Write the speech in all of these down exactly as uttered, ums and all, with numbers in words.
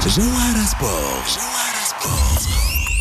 جوهرة سبور. جوهرة سبور.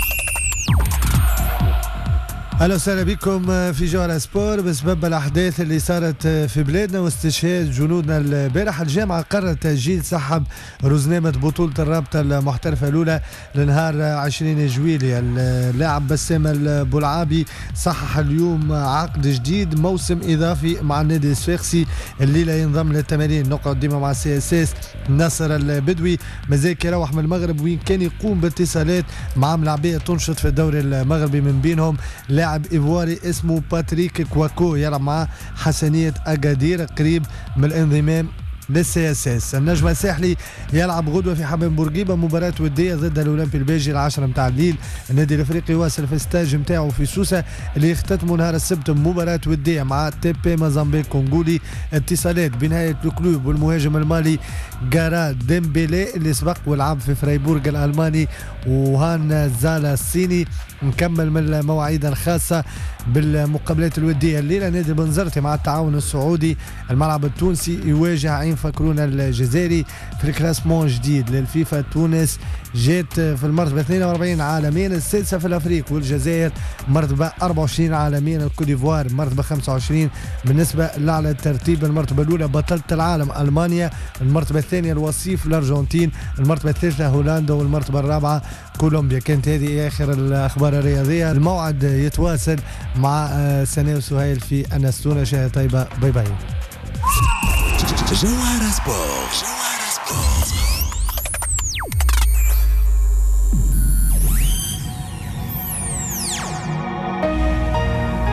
اهلا وسهلا بكم في جوهرة سبور. بسبب الاحداث اللي صارت في بلادنا واستشهاد جنودنا البارح، الجامعه قررت تاجيل سحب رزنامه بطوله الرابطه المحترفه الاولى لنهار عشرين جويلية. اللاعب بسام البلعابي صحح اليوم عقد جديد موسم اضافي مع النادي الصفاقسي. الليله ينضم للتمارين. نقعد ديما مع السي اس اس ناصر البدوي، مازال يروح من المغرب وين كان يقوم باتصالات مع ملاعبيه تنشط في الدوري المغربي، من بينهم لاعب إيفواري اسمه باتريك كواكو يلعب مع حسنية أكادير قريب من الانضمام للسي اس اس. النجم الساحلي يلعب غدوه في حمام بورقيبه مباراه وديه ضد الاولمبي البيجي العاشرة متاع الليل. النادي الافريقي واصل في الستاج نتاعو في سوسه اللي يختتموا نهار السبت مباراه وديه مع تي بي موزامبيق كونغولي. اتصالات بنهايه الكلوب والمهاجم المالي جارا ديمبيلي اللي سبق ولعب في فرايبورغ الالماني وهان زالا الصيني. نكمل من المواعيد الخاصه بالمقابلات الوديه الليله. نادي بنزرتي مع التعاون السعودي الملعب التونسي يواجه عين فكرونا الجزائري في الكلاسمون جديد للفيفا. تونس جات في المرتبه اثنين وأربعين عالميا، السادسه في الافريق، والجزائر مرتبه أربعة وعشرين عالميا، الكوت ديفوار مرتبه خمسة وعشرين. بالنسبه لاعلى الترتيب المرتبه الاولى بطله العالم المانيا، المرتبه الثانيه الوصيف الارجنتين، المرتبه الثالثه هولندا، والمرتبه الرابعه كولومبيا. كانت هذه اخر الاخبار الرياضيه. الموعد يتواصل مع سناء وسهيل في انستونا. شهر طيبه، باي باي. جوهرة سبور. جوهرة سبور.